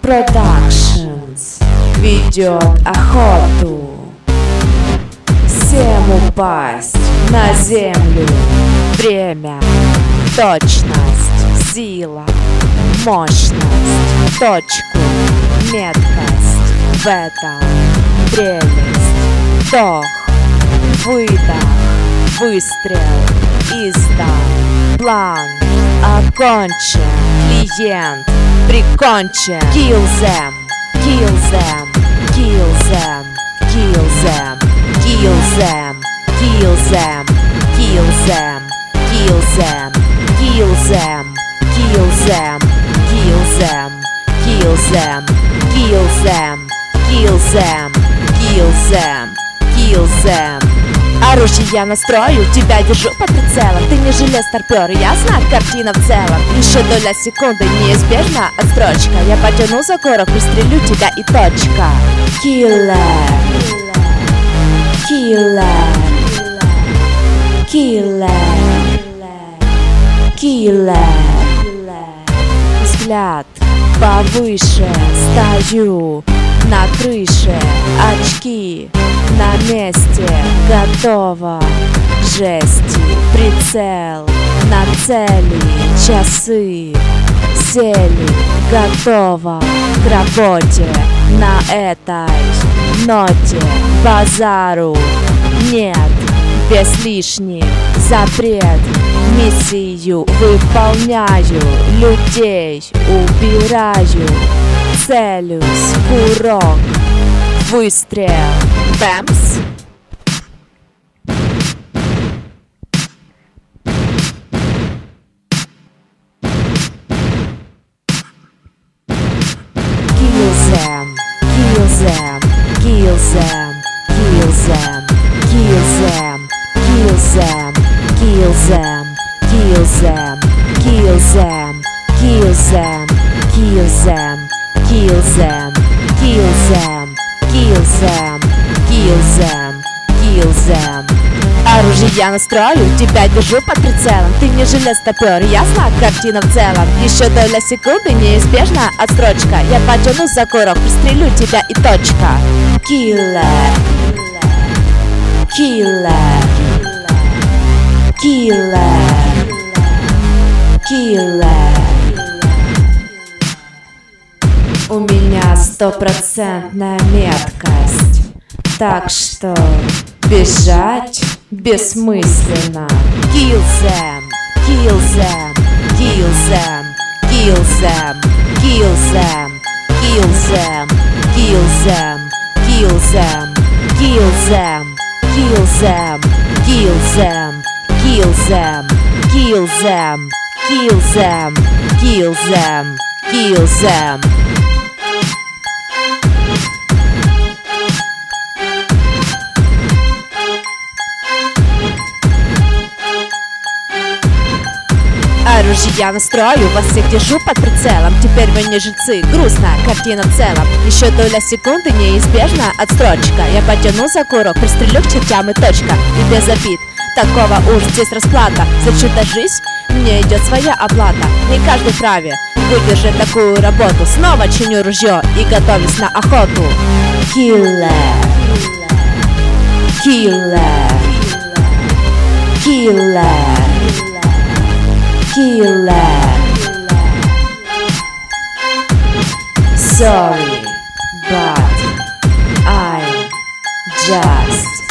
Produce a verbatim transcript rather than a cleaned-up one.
Productions ведет охоту всем упасть на землю. Время, точность, сила, мощность, точку, меткость. В этом прелесть. Вдох, выдох, выстрел, издох. План окончен, клиент прикончен. Kill them, kill them, kill them, kill them, kill them, kill them, kill them, kill them, kill them, kill them, kill them, kill them, kill them, kill them, kill them, kill them. Оружие я настрою, тебя держу под прицелом. Ты не желез, старпер, ясно? Картина в целом. Еще доля секунды, неизбежна отстрочка. Я потяну за горок, пристрелю тебя и точка. Killer, killer, killer, killer. Взгляд повыше, стою на крыше, очки на месте, готово жести, прицел на цели, часы сели, готово к работе на этой ноте. Базару нет, без лишних запрет, миссию выполняю, людей убираю, целюсь, курок, выстрел, бэмс. Kill them, kill them, kill them, kill them, kill them, kill them, kill them, kill them, kill them, kill them, kill them, kill them, kill them, kill them, kill them, kill them. Оружие я настрою, тебя держу под прицелом. Ты не желез, топер, ясно? Картина в целом. Еще доля секунды, неизбежна отстрочка. Я потяну за курок, пристрелю тебя и точка. Killer, killer, killer, killer. У меня стопроцентная меткость, так что бежать бессмысленно. Kill them, kill them, kill them, kill them, kill them, kill them, kill them, kill them, kill them, kill them, kill them, kill them, kill them, kill them, kill them, kill them. Оружие я настрою, вас всех держу под прицелом. Теперь вы не жильцы, грустная картина в целом. Еще доля секунды, неизбежна отстрочка. Я потяну за курок, пристрелю к чертям и точка. И без обид, такого уж здесь расплата. За чью-то жизнь мне идет своя оплата. Не каждый вправе выдержать такую работу. Снова чиню ружье и готовлюсь на охоту. Killer, killer, killer, killer. Sorry, but I'm just